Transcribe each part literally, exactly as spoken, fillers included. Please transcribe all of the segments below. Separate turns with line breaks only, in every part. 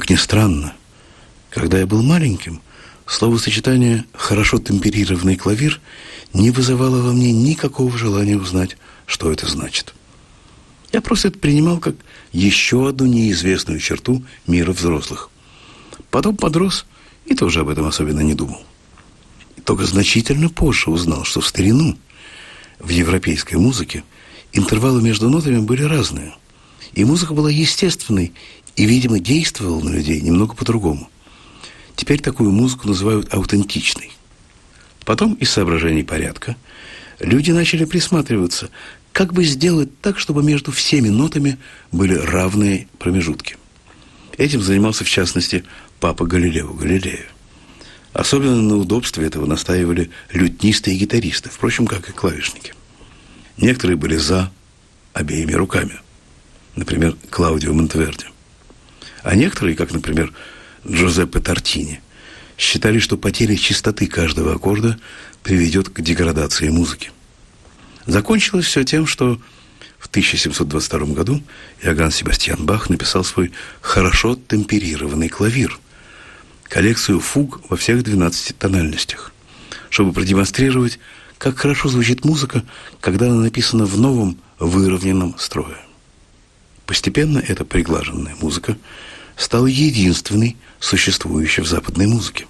Как ни странно, когда я был маленьким, словосочетание «хорошо темперированный клавир» не вызывало во мне никакого желания узнать, что это значит. Я просто это принимал как еще одну неизвестную черту мира взрослых. Потом подрос и тоже об этом особенно не думал. И только значительно позже узнал, что в старину в европейской музыке интервалы между нотами были разные. И музыка была естественной и, видимо, действовала на людей немного по-другому. Теперь такую музыку называют аутентичной. Потом, из соображений порядка, люди начали присматриваться, как бы сделать так, чтобы между всеми нотами были равные промежутки. Этим занимался, в частности, папа Галилео Галилеи. Особенно на удобстве этого настаивали лютнисты и гитаристы, впрочем, как и клавишники. Некоторые были за обеими руками, например, Клаудио Монтеверди. А некоторые, как, например, Джузеппе Тартини, считали, что потеря чистоты каждого аккорда приведет к деградации музыки. Закончилось все тем, что в тысяча семьсот двадцать втором году Иоганн Себастьян Бах написал свой хорошо темперированный клавир, коллекцию фуг во всех двенадцати тональностях, чтобы продемонстрировать, как хорошо звучит музыка, когда она написана в новом выровненном строе. Постепенно эта приглаженная музыка стала единственной, существующей в западной музыке.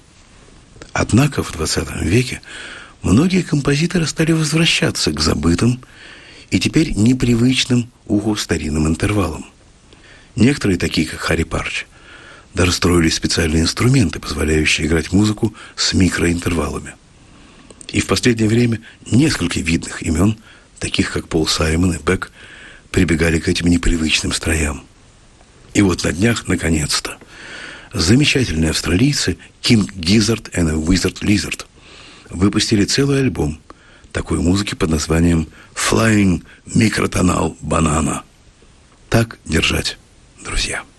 Однако в двадцатом веке многие композиторы стали возвращаться к забытым и теперь непривычным уху старинным интервалам. Некоторые, такие как Харри Парч, даже строили специальные инструменты, позволяющие играть музыку с микроинтервалами. И в последнее время несколько видных имен, таких как Пол Саймон и Бек, прибегали к этим непривычным строям. И вот на днях, наконец-то, замечательные австралийцы King Gizzard and Wizard Lizard выпустили целый альбом такой музыки под названием Flying Microtonal Banana. Так держать, друзья.